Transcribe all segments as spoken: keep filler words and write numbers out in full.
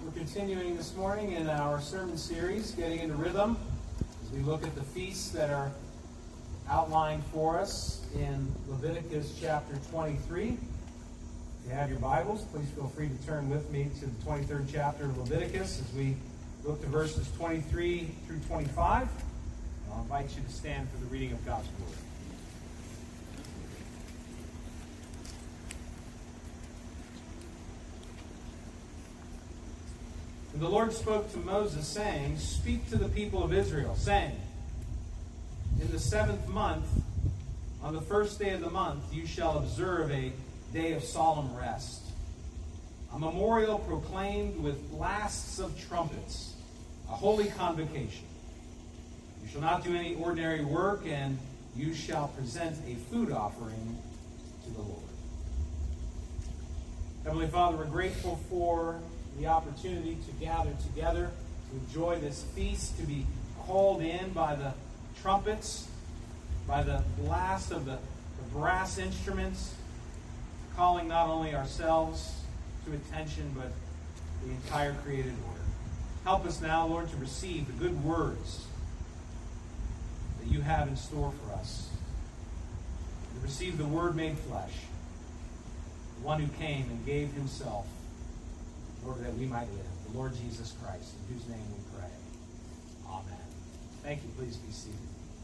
We're continuing this morning in our sermon series, Getting into Rhythm, as we look at the feasts that are outlined for us in Leviticus chapter twenty-three. If you have your Bibles, please feel free to turn with me to the twenty-third chapter of Leviticus as we look to verses twenty-three through twenty-five. I'll invite you to stand for the reading of God's Word. And the Lord spoke to Moses, saying, Speak to the people of Israel, saying, In the seventh month, on the first day of the month, you shall observe a day of solemn rest, a memorial proclaimed with blasts of trumpets, a holy convocation. You shall not do any ordinary work, and you shall present a food offering to the Lord. Heavenly Father, we're grateful for the opportunity to gather together, to enjoy this feast, to be called in by the trumpets, by the blast of the, the brass instruments, calling not only ourselves to attention, but the entire created order. Help us now, Lord, to receive the good words that you have in store for us, to receive the Word made flesh, the one who came and gave himself in order that we might live, the Lord Jesus Christ, in whose name we pray. Amen. Thank you. Please be seated.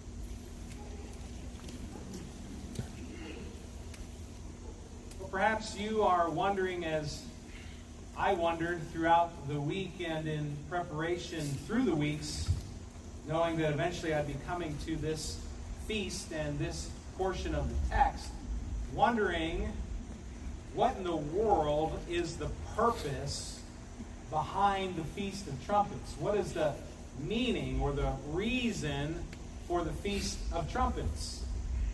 Well, perhaps you are wondering, as I wondered throughout the week and in preparation through the weeks, knowing that eventually I'd be coming to this feast and this portion of the text, wondering what in the world is the purpose behind the Feast of Trumpets? What is the meaning or the reason for the Feast of Trumpets?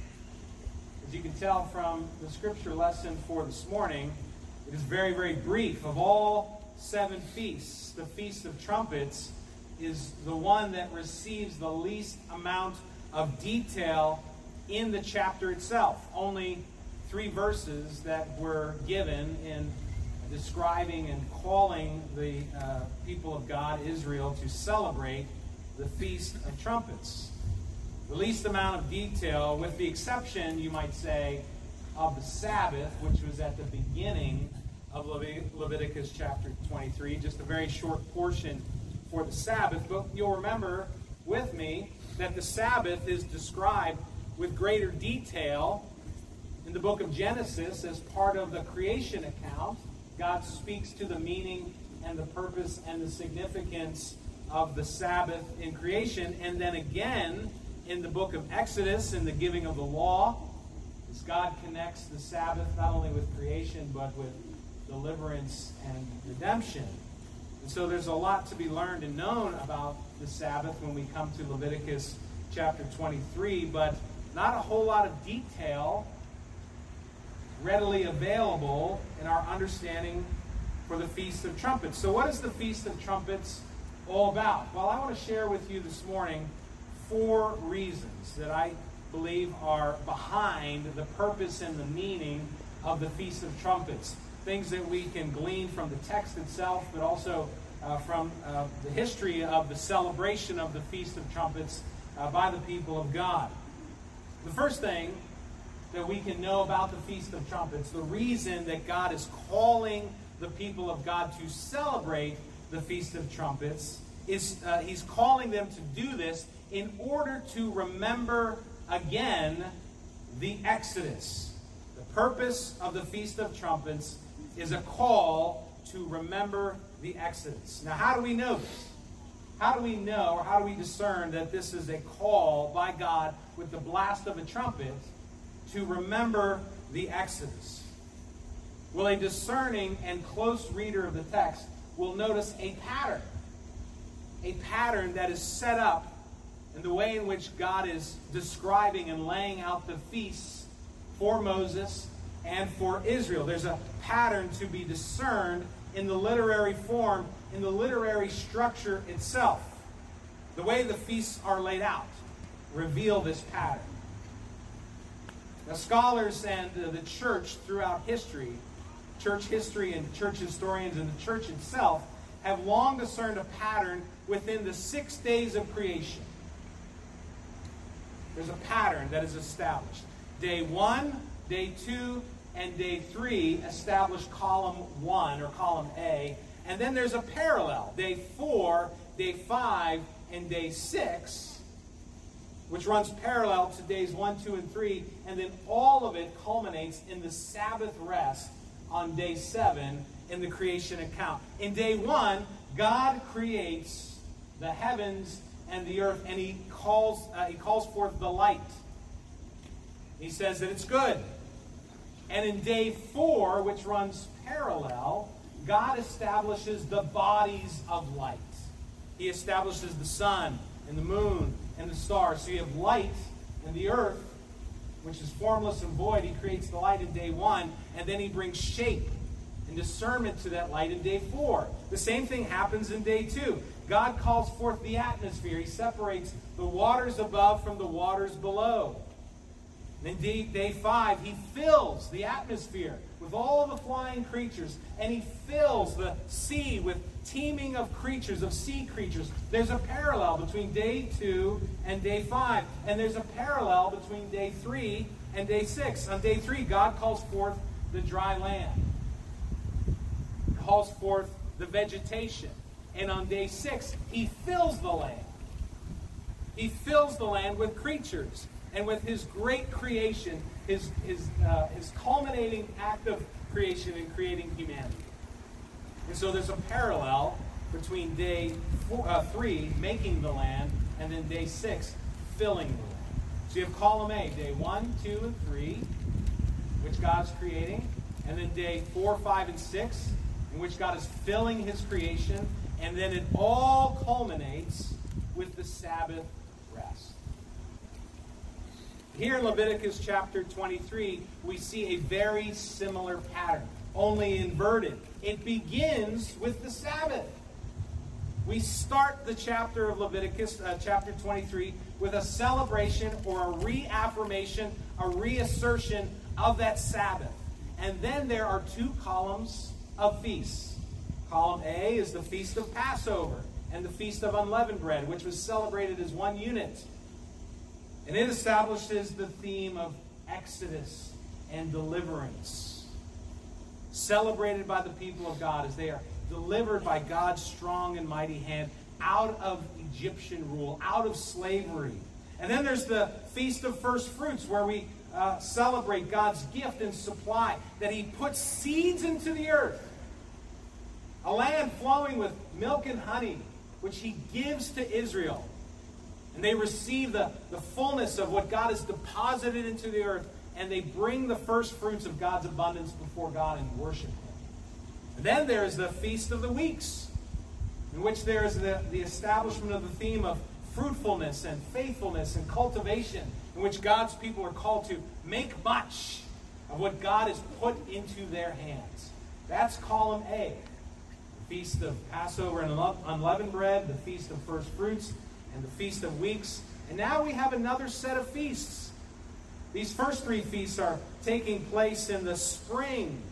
As you can tell from the scripture lesson for this morning, it is very, very brief. Of all seven feasts, the Feast of Trumpets is the one that receives the least amount of detail in the chapter itself. Only three verses that were given in describing and calling the uh, people of God, Israel, to celebrate the Feast of Trumpets. The least amount of detail, with the exception, you might say, of the Sabbath, which was at the beginning of Levit- Leviticus chapter twenty-three, just a very short portion for the Sabbath. But you'll remember with me that the Sabbath is described with greater detail in the book of Genesis as part of the creation account. God speaks to the meaning and the purpose and the significance of the Sabbath in creation. And then again in the book of Exodus, in the giving of the law, as God connects the Sabbath not only with creation but with deliverance and redemption. And so there's a lot to be learned and known about the Sabbath when we come to Leviticus chapter twenty-three, but not a whole lot of detail readily available in our understanding for the Feast of Trumpets. So what is the Feast of Trumpets all about? Well, I want to share with you this morning four reasons that I believe are behind the purpose and the meaning of the Feast of Trumpets. Things that we can glean from the text itself, but also uh, from uh, the history of the celebration of the Feast of Trumpets uh, by the people of God. The first thing that we can know about the Feast of Trumpets, the reason that God is calling the people of God to celebrate the Feast of Trumpets, is uh, he's calling them to do this in order to remember again the Exodus. The purpose of the Feast of Trumpets is a call to remember the Exodus. Now, how do we know this? How do we know, or how do we discern that this is a call by God with the blast of a trumpet to remember the Exodus? Well, a discerning and close reader of the text will notice a pattern. A pattern that is set up in the way in which God is describing and laying out the feasts for Moses and for Israel. There's a pattern to be discerned in the literary form, in the literary structure itself. The way the feasts are laid out reveal this pattern. Now, scholars and uh, the church throughout history, church history and church historians and the church itself, have long discerned a pattern within the six days of creation. There's a pattern that is established. Day one, day two, and day three establish column one, or column A. And then there's a parallel. Day four, day five, and day six, which runs parallel to days one, two, and three. And then all of it culminates in the Sabbath rest on day seven in the creation account. In day one, God creates the heavens and the earth, and he calls, uh, he calls forth the light. He says that it's good. And in day four, which runs parallel, God establishes the bodies of light. He establishes the sun and the moon and the stars. So you have light and the earth, which is formless and void. He creates the light in day one, and then he brings shape and discernment to that light in day four. The same thing happens in day two. God calls forth the atmosphere. He separates the waters above from the waters below. And in day, day five, he fills the atmosphere with all the flying creatures, and he fills the sea with teeming of creatures, of sea creatures. There's a parallel between day two and day five, and there's a parallel between day three and day six. On day three, God calls forth the dry land, calls forth the vegetation, and on day six, he fills the land. He fills the land with creatures. And with his great creation, his, his, uh, his culminating act of creation in creating humanity. And so there's a parallel between day four, uh, three, making the land, and then day six, filling the land. So you have column A, day one, two, and three, which God's creating. And then day four, five, and six, in which God is filling his creation. And then it all culminates with the Sabbath rest. Here in Leviticus chapter twenty-three, we see a very similar pattern, only inverted. It begins with the Sabbath. We start the chapter of Leviticus, uh, chapter twenty-three, with a celebration or a reaffirmation, a reassertion of that Sabbath. And then there are two columns of feasts. Column A is the Feast of Passover and the Feast of Unleavened Bread, which was celebrated as one unit. And it establishes the theme of Exodus and deliverance, celebrated by the people of God as they are delivered by God's strong and mighty hand out of Egyptian rule, out of slavery. And then there's the Feast of First Fruits, where we uh, celebrate God's gift and supply, that he puts seeds into the earth, a land flowing with milk and honey, which he gives to Israel. And they receive the, the fullness of what God has deposited into the earth, and they bring the first fruits of God's abundance before God and worship him. And then there is the Feast of the Weeks, in which there is the, the establishment of the theme of fruitfulness and faithfulness and cultivation, in which God's people are called to make much of what God has put into their hands. That's column A. The Feast of Passover and Unleavened Bread, the Feast of First Fruits, and the Feast of Weeks. And now we have another set of feasts. These first three feasts are taking place in the spring.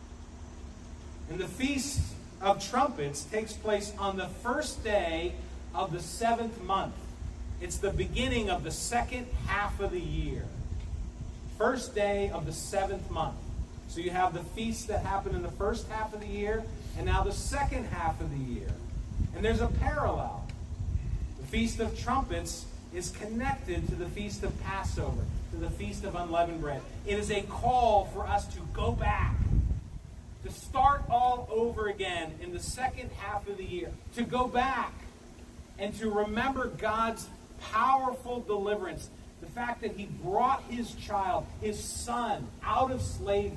And the Feast of Trumpets takes place on the first day of the seventh month. It's the beginning of the second half of the year. First day of the seventh month. So you have the feasts that happen in the first half of the year, and now the second half of the year. And there's a parallel. The Feast of Trumpets is connected to the Feast of Passover, to the Feast of Unleavened Bread. It is a call for us to go back, to start all over again in the second half of the year, to go back and to remember God's powerful deliverance, the fact that he brought his child, his son, out of slavery,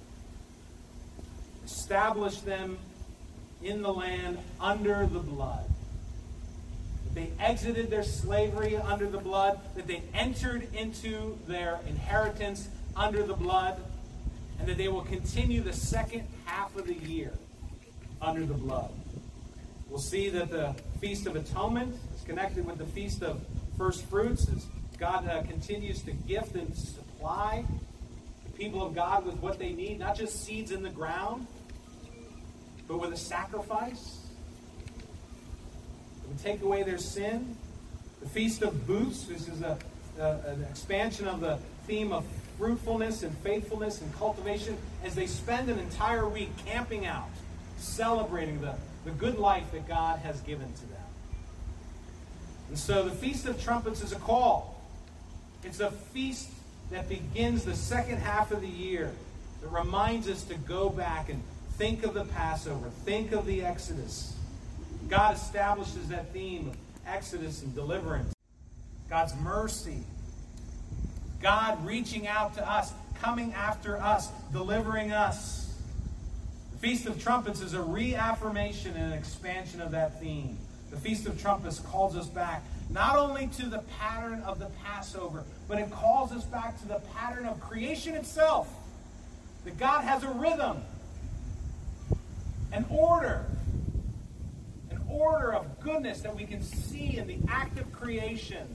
established them in the land under the blood. They exited their slavery under the blood, that they entered into their inheritance under the blood, and that they will continue the second half of the year under the blood. We'll see that the Feast of Atonement is connected with the Feast of First Fruits, as God uh, continues to gift and supply the people of God with what they need, not just seeds in the ground, but with a sacrifice. and take away their sin. The Feast of Booths, which is a, a, an expansion of the theme of fruitfulness and faithfulness and cultivation, as they spend an entire week camping out, celebrating the, the good life that God has given to them. And so the Feast of Trumpets is a call. It's a feast that begins the second half of the year. It reminds us to go back and think of the Passover, think of the Exodus. God establishes that theme of Exodus and deliverance. God's mercy. God reaching out to us, coming after us, delivering us. The Feast of Trumpets is a reaffirmation and an expansion of that theme. The Feast of Trumpets calls us back not only to the pattern of the Passover, but it calls us back to the pattern of creation itself. That God has a rhythm, an order, an order of goodness that we can see in the act of creation.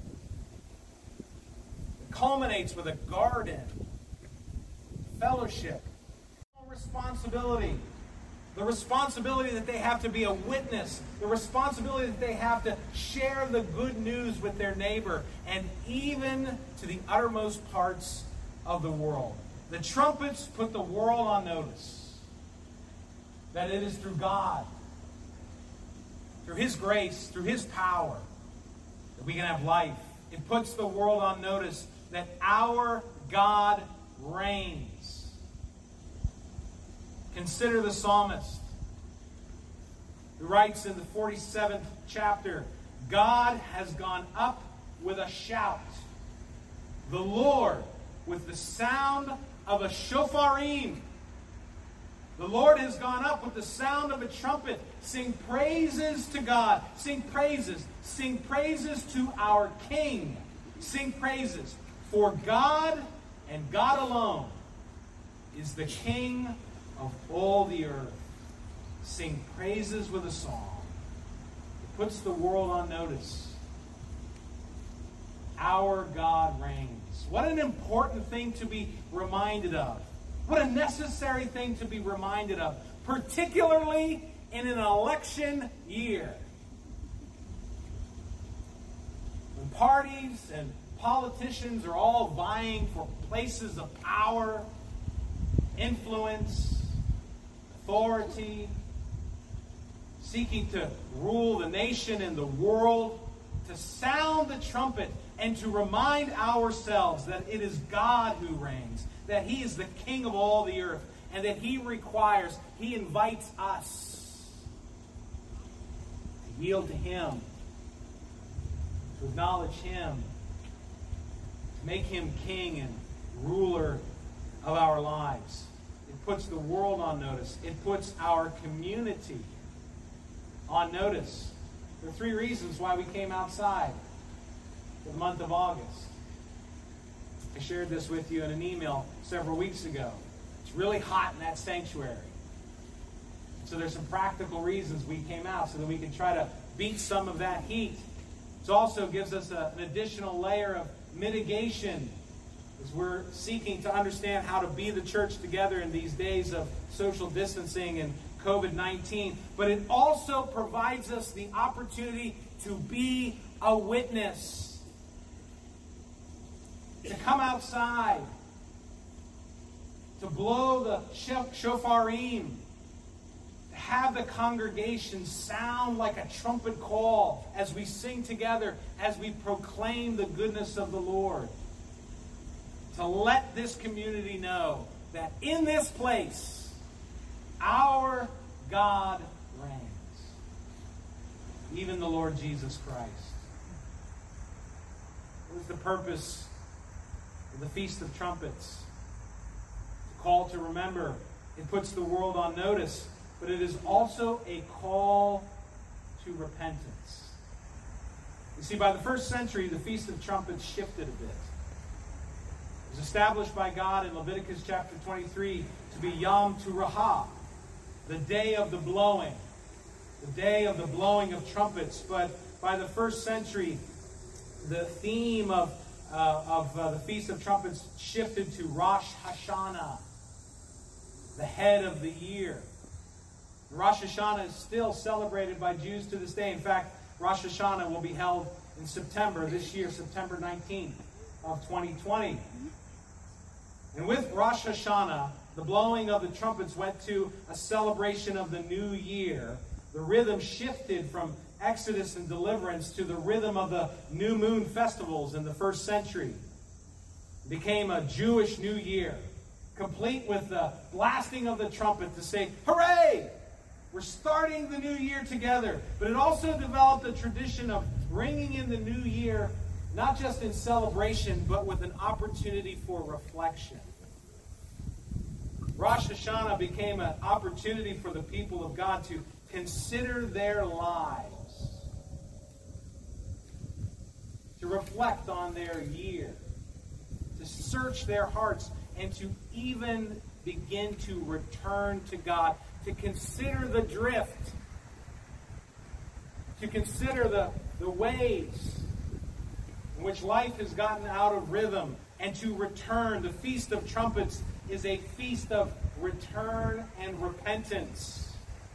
It culminates with a garden, fellowship, responsibility. The responsibility that they have to be a witness. The responsibility that they have to share the good news with their neighbor. And even to the uttermost parts of the world. The trumpets put the world on notice. That it is through God, through His grace, through His power, that we can have life. It puts the world on notice that our God reigns. Consider the psalmist who writes in the forty-seventh chapter, God has gone up with a shout, the Lord with the sound of a shopharim. The Lord has gone up with the sound of a trumpet. Sing praises to God. Sing praises. Sing praises to our King. Sing praises. For God and God alone is the King of all the earth. Sing praises with a song. It puts the world on notice. Our God reigns. What an important thing to be reminded of. What a necessary thing to be reminded of, particularly in an election year. When parties and politicians are all vying for places of power, influence, authority, seeking to rule the nation and the world, to sound the trumpet and to remind ourselves that it is God who reigns, that He is the King of all the earth, and that He requires, He invites us to yield to Him, to acknowledge Him, to make Him King and ruler of our lives. It puts the world on notice. It puts our community on notice. There are three reasons why we came outside for the month of August. I shared this with you in an email several weeks ago. It's really hot in that sanctuary. So there's some practical reasons we came out so that we can try to beat some of that heat. It also gives us a, an additional layer of mitigation as we're seeking to understand how to be the church together in these days of social distancing and covid nineteen. But it also provides us the opportunity to be a witness. To come outside. To blow the shopharim. To have the congregation sound like a trumpet call as we sing together, as we proclaim the goodness of the Lord. To let this community know that in this place, our God reigns. Even the Lord Jesus Christ. What is the purpose of the Feast of Trumpets? A call to remember. It puts the world on notice, but it is also a call to repentance. You see, by the first century, the Feast of Trumpets shifted a bit. It was established by God in Leviticus chapter twenty-three to be Yom Teruah, the day of the blowing, the day of the blowing of trumpets. But by the first century, the theme of, uh, of uh, the Feast of Trumpets shifted to Rosh Hashanah, the head of the year. Rosh Hashanah is still celebrated by Jews to this day. In fact, Rosh Hashanah will be held in September, this year, September nineteenth of twenty twenty. And with Rosh Hashanah, the blowing of the trumpets went to a celebration of the new year. The rhythm shifted from Exodus and deliverance to the rhythm of the new moon festivals in the first century. It became a Jewish New Year, complete with the blasting of the trumpet to say, hooray! We're starting the new year together. But it also developed a tradition of ringing in the new year, not just in celebration, but with an opportunity for reflection. Rosh Hashanah became an opportunity for the people of God to consider their lives, to reflect on their year, to search their hearts, and to even begin to return to God, to consider the drift, to consider the, the ways in which life has gotten out of rhythm, and to return. The Feast of Trumpets is a feast of return and repentance.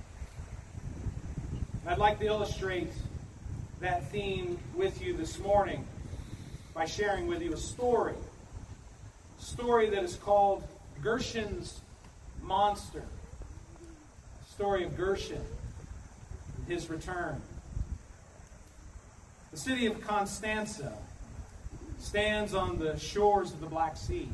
I'd like to illustrate that theme with you this morning by sharing with you a story. A story that is called Gershon's Monster. The story of Gershon and his return. The city of Constanza stands on the shores of the Black Sea.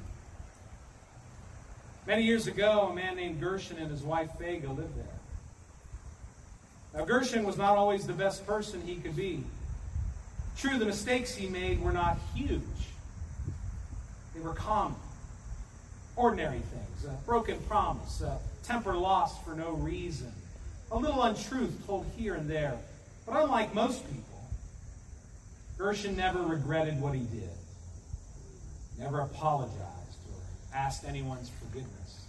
Many years ago, a man named Gershon and his wife Fega lived there. Now, Gershon was not always the best person he could be. True, the mistakes he made were not huge. They were common, ordinary things. A broken promise, a temper lost for no reason, a little untruth told here and there. But unlike most people, Gershon never regretted what he did, never apologized or asked anyone's forgiveness.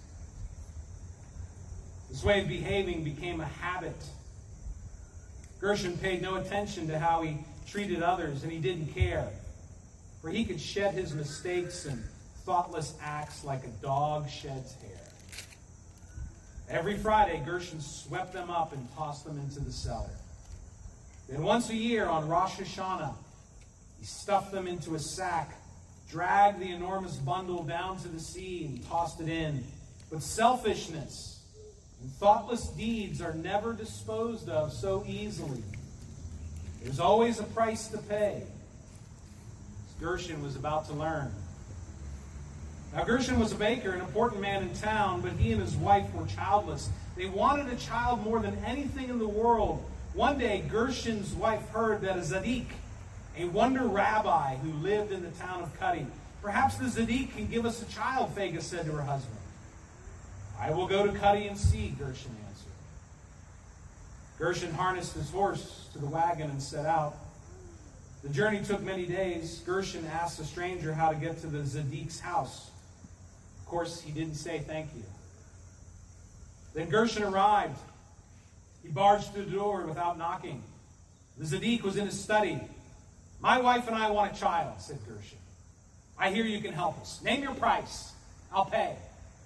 This way of behaving became a habit. Gershon paid no attention to how he treated others, and he didn't care, for he could shed his mistakes and thoughtless acts like a dog sheds hair. Every Friday, Gershon swept them up and tossed them into the cellar. Then once a year on Rosh Hashanah, he stuffed them into a sack, dragged the enormous bundle down to the sea, and tossed it in. But selfishness and thoughtless deeds are never disposed of so easily. There's always a price to pay. As Gershon was about to learn. Now, Gershon was a baker, an important man in town, but he and his wife were childless. They wanted a child more than anything in the world. One day, Gershon's wife heard that a Tzaddik, a wonder rabbi who lived in the town of Cuddy, perhaps the Tzaddik can give us a child, Fega said to her husband. I will go to Cuddy and see, Gershon answered. Gershon harnessed his horse to the wagon and set out. The journey took many days. Gershon asked the stranger how to get to the Tzaddik's house. Of course, he didn't say thank you. Then Gershon arrived. He barged through the door without knocking. The Tzaddik was in his study. My wife and I want a child, said Gershon. I hear you can help us. Name your price. I'll pay.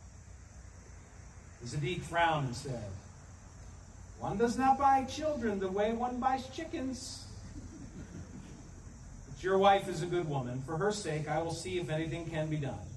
The Tzaddik frowned and said, one does not buy children the way one buys chickens. But your wife is a good woman. For her sake, I will see if anything can be done.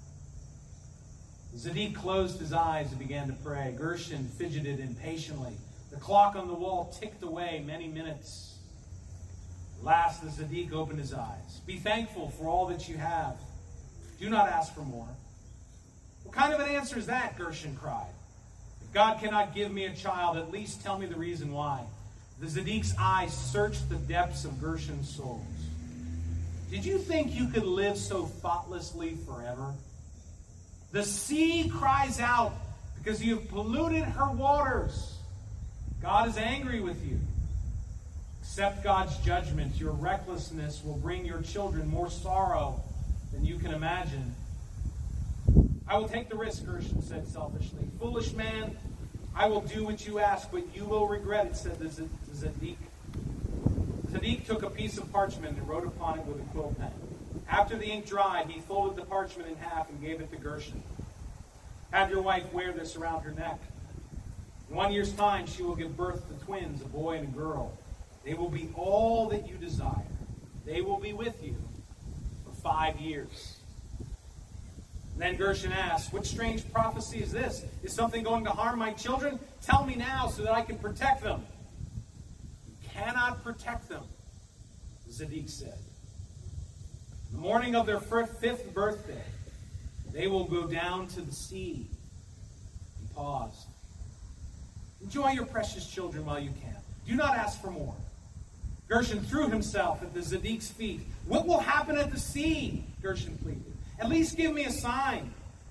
The Tzaddik closed his eyes and began to pray. Gershon fidgeted impatiently. The clock on the wall ticked away many minutes. At last, the Tzaddik opened his eyes. Be thankful for all that you have. Do not ask for more. What kind of an answer is that? Gershon cried. If God cannot give me a child, at least tell me the reason why. The Tzaddik's eyes searched the depths of Gershon's soul. Did you think you could live so thoughtlessly forever? The sea cries out because you have polluted her waters. God is angry with you. Accept God's judgment. Your recklessness will bring your children more sorrow than you can imagine. I will take the risk, Gershon said selfishly. Foolish man, I will do what you ask, but you will regret it, said the Tzaddik. The Tzaddik took a piece of parchment and wrote upon it with a quill pen. After the ink dried, he folded the parchment in half and gave it to Gershon. Have your wife wear this around her neck. In one year's time, she will give birth to twins, a boy and a girl. They will be all that you desire. They will be with you for five years. And then Gershon asks, what strange prophecy is this? Is something going to harm my children? Tell me now so that I can protect them. You cannot protect them, Zadik said. The morning of their fifth birthday, they will go down to the sea. He paused. Enjoy your precious children while you can. Do not ask for more. Gershon threw himself at the Zadik's feet. What will happen at the sea? Gershon pleaded. At least give me a sign.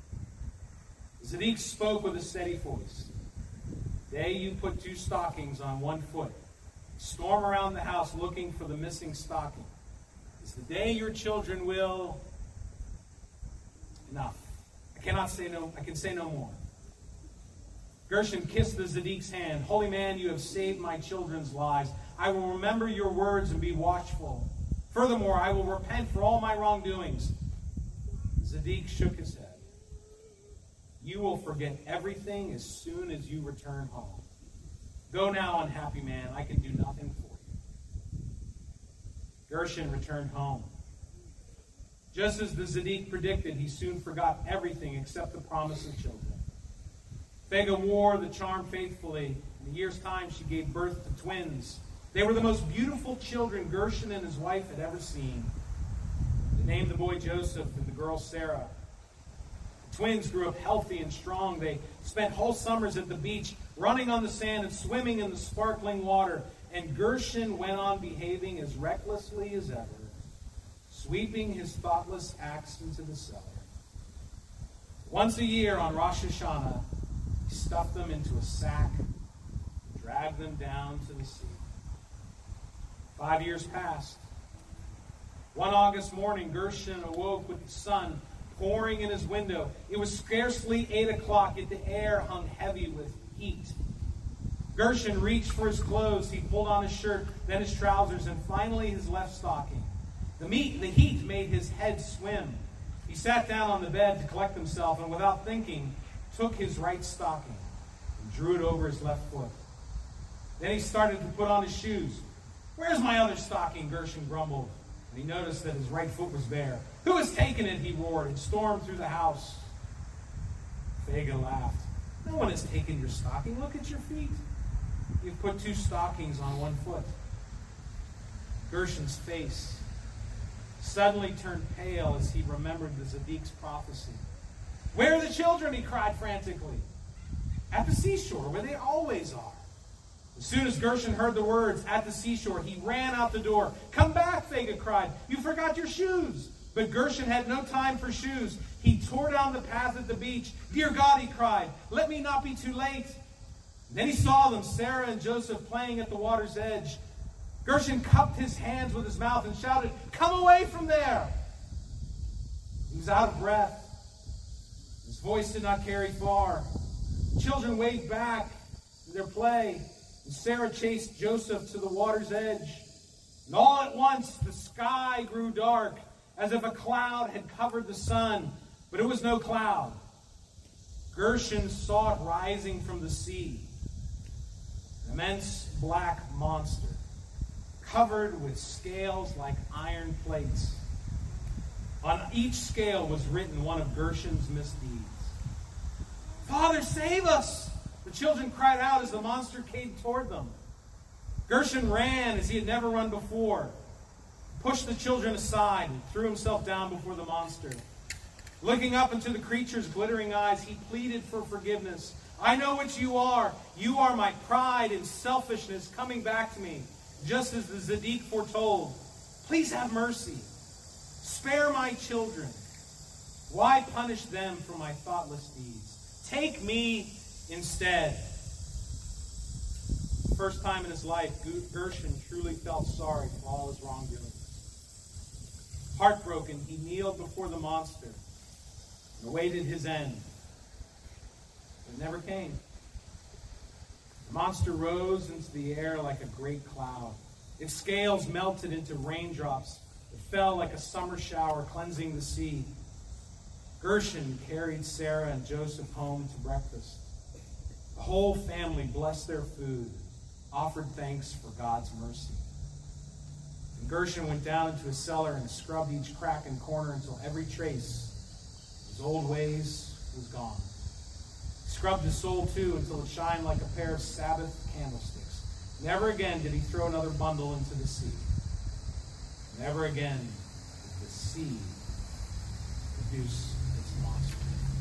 Zadik spoke with a steady voice. Day you put two stockings on one foot. Storm around the house looking for the missing stocking. It's the day your children will... Enough. I cannot say no, I can say no more. Gershon kissed the Zadik's hand. Holy man, you have saved my children's lives. I will remember your words and be watchful. Furthermore, I will repent for all my wrongdoings. Zadik shook his head. You will forget everything as soon as you return home. Go now, unhappy man. I can do nothing for you. Gershon returned home. Just as the Zadik predicted, he soon forgot everything except the promise of children. Fega wore the charm faithfully. In a year's time, she gave birth to twins. They were the most beautiful children Gershon and his wife had ever seen. They named the boy Joseph and the girl Sarah. The twins grew up healthy and strong. They spent whole summers at the beach, running on the sand and swimming in the sparkling water. And Gershon went on behaving as recklessly as ever, sweeping his thoughtless axe into the cellar. Once a year on Rosh Hashanah, he stuffed them into a sack, dragged them down to the sea. Five years passed. One August morning, Gershon awoke with the sun pouring in his window. It was scarcely eight o'clock, yet the air hung heavy with heat. Gershon reached for his clothes. He pulled on his shirt, then his trousers, and finally his left stocking. The, meat, the heat made his head swim. He sat down on the bed to collect himself, and without thinking, took his right stocking and drew it over his left foot. Then he started to put on his shoes. Where's my other stocking? Gershon grumbled. And he noticed that his right foot was bare. Who has taken it? He roared and stormed through the house. Fega laughed. No one has taken your stocking. Look at your feet. You've put two stockings on one foot. Gershon's face suddenly turned pale as he remembered the Zadik's prophecy. Where are the children? He cried frantically. At the seashore, where they always are. As soon as Gershon heard the words, at the seashore, he ran out the door. Come back, Fega cried. You forgot your shoes. But Gershon had no time for shoes. He tore down the path at the beach. Dear God, he cried, let me not be too late. And then he saw them, Sarah and Joseph, playing at the water's edge. Gershon cupped his hands with his mouth and shouted, come away from there. He was out of breath. His voice did not carry far. The children waved back in their play, and Sarah chased Joseph to the water's edge. And all at once, the sky grew dark, as if a cloud had covered the sun, but it was no cloud. Gershon saw it rising from the sea, an immense black monster, covered with scales like iron plates. On each scale was written one of Gershon's misdeeds. Father, save us! The children cried out as the monster came toward them. Gershon ran as he had never run before, pushed the children aside, and threw himself down before the monster. Looking up into the creature's glittering eyes, he pleaded for forgiveness. I know what you are. You are my pride and selfishness coming back to me, just as the Zadik foretold. Please have mercy. Spare my children. Why punish them for my thoughtless deeds? Take me instead. The first time in his life, Gershon truly felt sorry for all his wrongdoings. Heartbroken, he kneeled before the monster and awaited his end. But it never came. The monster rose into the air like a great cloud. Its scales melted into raindrops that fell like a summer shower, cleansing the sea. Gershon carried Sarah and Joseph home to breakfast. The whole family blessed their food, offered thanks for God's mercy. And Gershon went down into his cellar and scrubbed each crack and corner until every trace of his old ways was gone. He scrubbed his soul too until it shined like a pair of Sabbath candlesticks. Never again did he throw another bundle into the sea. Never again did the sea produce its monster.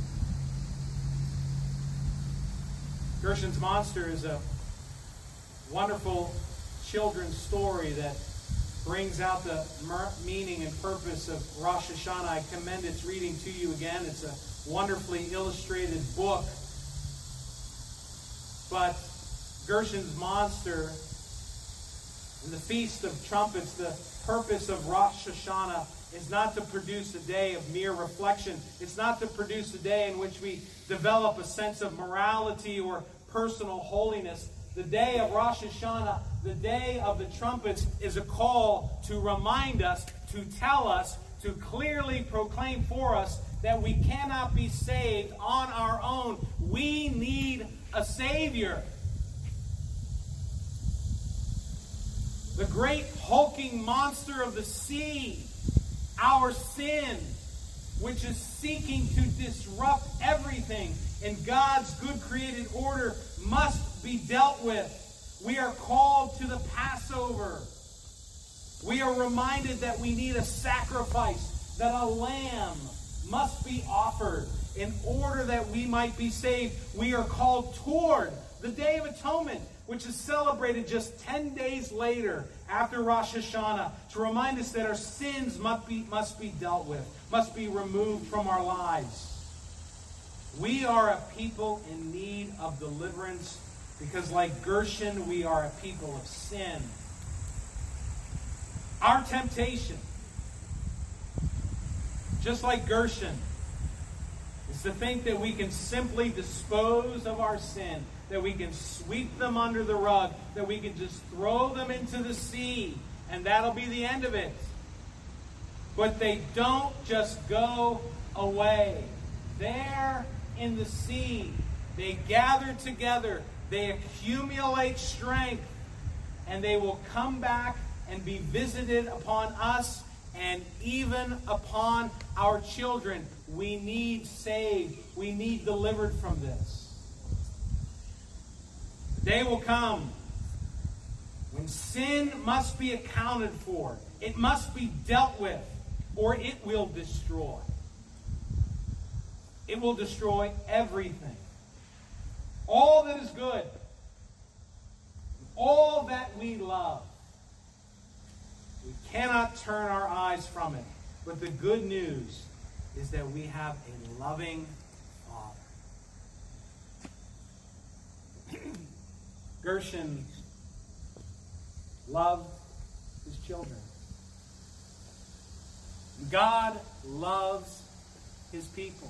Gershon's monster is a wonderful children's story that brings out the meaning and purpose of Rosh Hashanah. I commend its reading to you again. It's a wonderfully illustrated book. But Gershon's monster and the Feast of Trumpets, the purpose of Rosh Hashanah is not to produce a day of mere reflection. It's not to produce a day in which we develop a sense of morality or personal holiness. The day of Rosh Hashanah, the day of the trumpets, is a call to remind us, to tell us, to clearly proclaim for us that we cannot be saved on our own. We need a Savior. The great hulking monster of the sea, our sin, which is seeking to disrupt everything in God's good created order, must be dealt with. We are called to the Passover. We are reminded that we need a sacrifice, that a lamb must be offered in order that we might be saved. We are called toward the Day of Atonement, which is celebrated just ten days later after Rosh Hashanah, to remind us that our sins must be, must be dealt with, must be removed from our lives. We are a people in need of deliverance because, like Gershon, we are a people of sin. Our temptation, just like Gershon, is to think that we can simply dispose of our sin, that we can sweep them under the rug, that we can just throw them into the sea, and that'll be the end of it. But they don't just go away. There in the sea, they gather together, they accumulate strength, and they will come back and be visited upon us and even upon our children. We need saved. We need delivered from this. The day will come when sin must be accounted for. It must be dealt with, or it will destroy. It will destroy everything. All that is good. All that we love. We cannot turn our eyes from it. But the good news is that we have a loving Father. Gershon loved his children. God loves his people.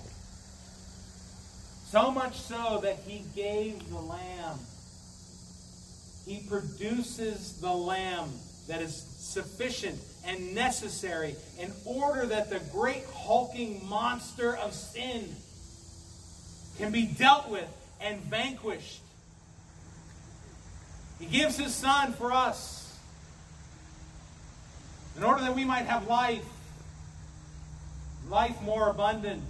So much so that he gave the lamb. He produces the lamb that is sufficient and necessary in order that the great hulking monster of sin can be dealt with and vanquished. He gives his Son for us in order that we might have life, life more abundant.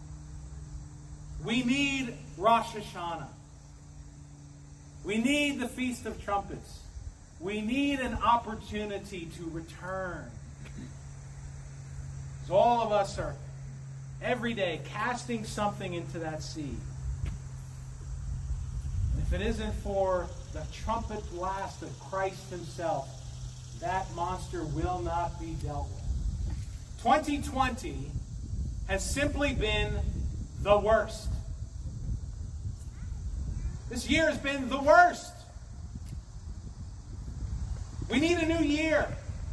We need Rosh Hashanah. We need the Feast of Trumpets. We need an opportunity to return. So all of us are every day casting something into that sea. And if it isn't for the trumpet blast of Christ himself, that monster will not be dealt with. twenty twenty has simply been the worst. This year has been the worst. We need a new year.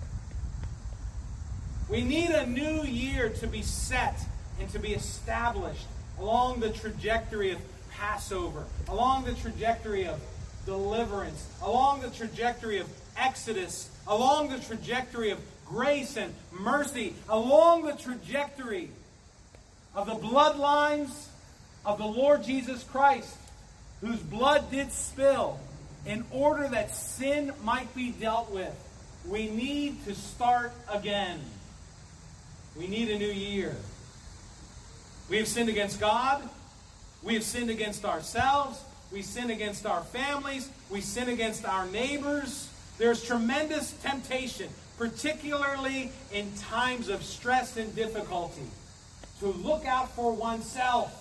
We need a new year to be set and to be established along the trajectory of Passover, along the trajectory of deliverance, along the trajectory of Exodus, along the trajectory of grace and mercy, along the trajectory of the bloodlines of the Lord Jesus Christ, whose blood did spill in order that sin might be dealt with, we need to start again. We need a new year. We have sinned against God. We have sinned against ourselves. We sin against our families. We sin against our neighbors. There's tremendous temptation, particularly in times of stress and difficulty, to look out for oneself.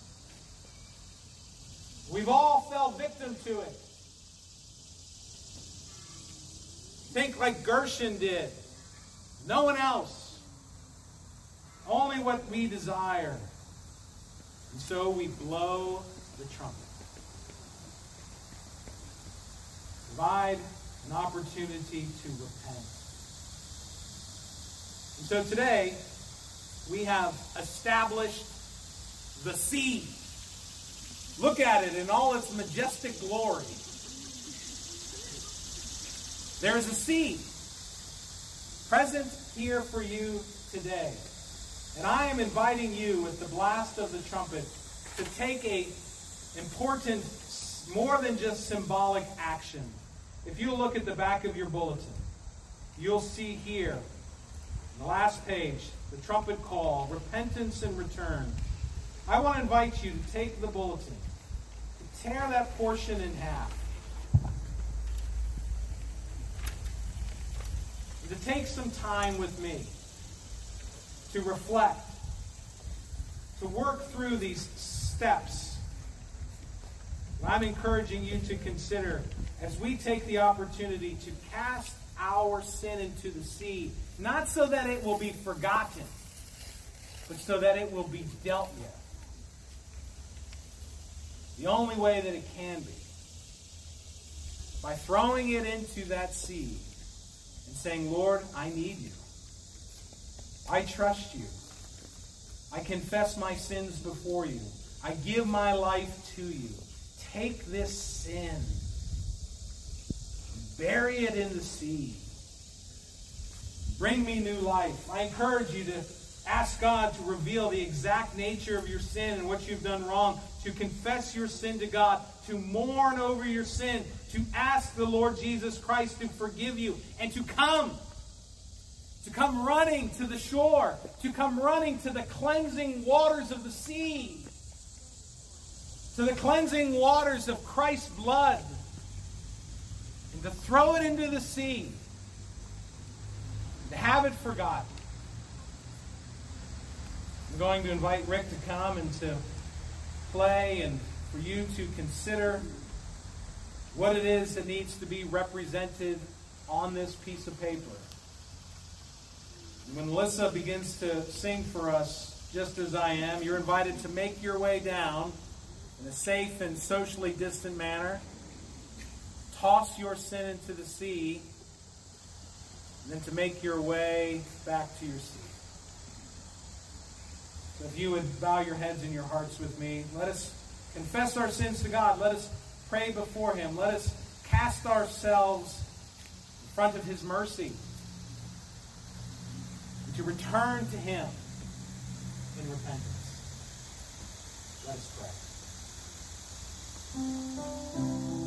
We've all fell victim to it. Think like Gershon did. No one else. Only what we desire. And so we blow the trumpet. Provide an opportunity to repent. And so today, we have established the sea. Look at it in all its majestic glory. There is a sea present here for you today. And I am inviting you with the blast of the trumpet to take a important, more than just symbolic action. If you look at the back of your bulletin, you'll see here, on the last page, the trumpet call, repentance and return. I want to invite you to take the bulletin, to tear that portion in half, and to take some time with me to reflect, to work through these steps. I'm encouraging you to consider as we take the opportunity to cast our sin into the sea, not so that it will be forgotten, but so that it will be dealt with. The only way that it can be, by throwing it into that sea and saying, Lord, I need you. I trust you. I confess my sins before you. I give my life to you. Take this sin, bury it in the sea. Bring me new life. I encourage you to ask God to reveal the exact nature of your sin and what you've done wrong, to confess your sin to God, to mourn over your sin, to ask the Lord Jesus Christ to forgive you, and to come. To come running to the shore, to come running to the cleansing waters of the sea, to the cleansing waters of Christ's blood, and to throw it into the sea, to have it forgotten. I'm going to invite Rick to come and to play, and for you to consider what it is that needs to be represented on this piece of paper. When Melissa begins to sing for us, Just As I Am, you're invited to make your way down in a safe and socially distant manner. Toss your sin into the sea, and then to make your way back to your seat. So if you would bow your heads and your hearts with me, let us confess our sins to God. Let us pray before Him. Let us cast ourselves in front of His mercy, to return to Him in repentance. Let us pray.